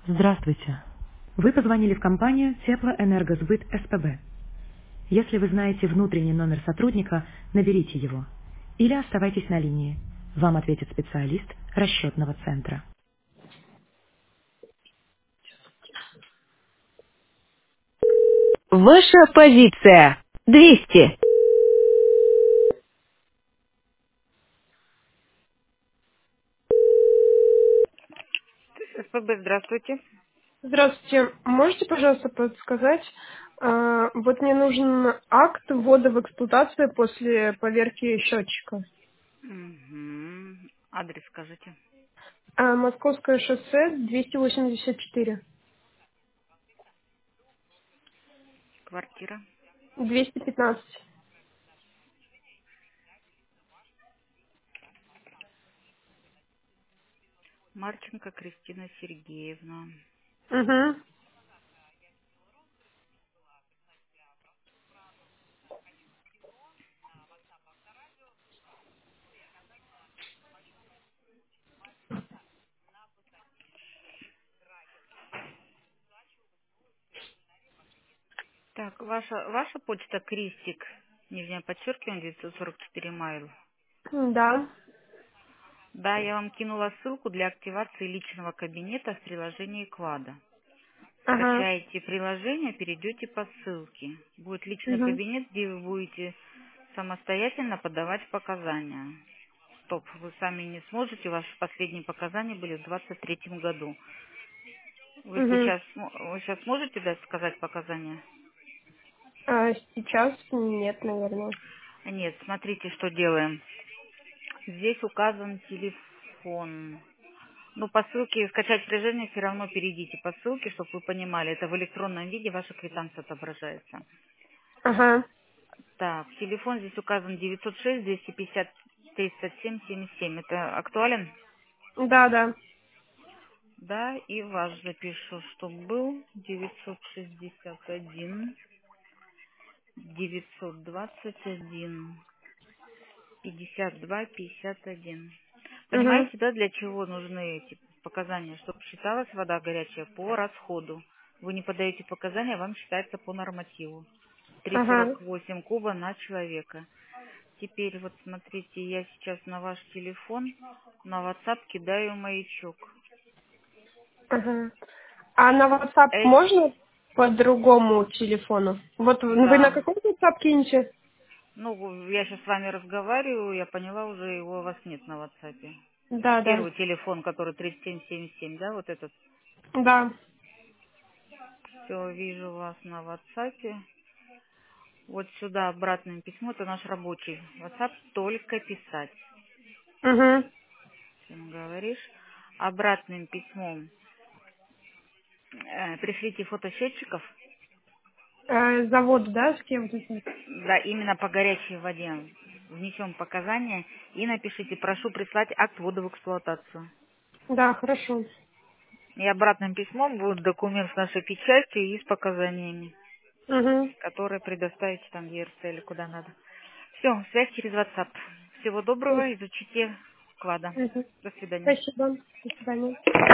Здравствуйте. Вы позвонили в компанию Теплоэнергосбыт СПБ. Если вы знаете внутренний номер сотрудника, наберите его. Или оставайтесь на линии. Вам ответит специалист расчетного центра. Ваша позиция. 200. СПБ, здравствуйте. Здравствуйте. Можете, пожалуйста, подсказать, вот мне нужен акт ввода в эксплуатацию после поверки счетчика. Мгм. Адрес скажите. Московское шоссе 284. Квартира. 215. Марченко Кристина Сергеевна. Угу. Так, ваша почта Кристик, нижнее подчеркивание, 944 майл. Да. Да, я вам кинула ссылку для активации личного кабинета в приложении Квада. Ага. Скачаете приложение, перейдете по ссылке. Будет личный Угу. кабинет, где вы будете самостоятельно подавать показания. Стоп, вы сами не сможете, ваши последние показания были в 2023 году. Угу. Вы сейчас можете дать сказать показания? Сейчас нет, наверное. Нет, смотрите, что делаем. Здесь указан телефон. Ну, по ссылке скачать приложение все равно перейдите по ссылке, чтобы вы понимали, это в электронном виде ваша квитанция отображается. Ага. Так, телефон здесь указан 906-250-37-77. Это актуален? Да, да. Да, и ваш запишу, что был 961 921 52 51. Угу. Понимаете, да, для чего нужны эти показания? Чтобы считалась вода горячая по расходу. Вы не подаете показания, вам считается по нормативу. Ага. 3,48 куба на человека. Теперь вот смотрите, я сейчас на ваш телефон, на WhatsApp кидаю маячок. Ага. А на WhatsApp Эти, можно по другому телефону? Вот вы на да. какой WhatsApp кинете? Ну, я сейчас с вами разговариваю, я поняла, уже его у вас нет на WhatsApp. Да, да. Первый телефон, который 3777, да, вот этот. Да. Все, вижу вас на WhatsApp. Вот сюда обратное письмо, это наш рабочий WhatsApp, только писать. Угу. Чем говоришь? Обратным письмом пришлите фото счетчиков. Завод, да, с кем то? Да, именно по горячей воде. Внесем показания и напишите, прошу прислать акт ввода в эксплуатацию. Да, хорошо. И обратным письмом будет документ с нашей печатью и с показаниями, Угу. которые предоставите там в ЕРЦ или куда надо. Все, связь через WhatsApp. Всего доброго, изучите вклада. Угу. До свидания. Спасибо. До свидания.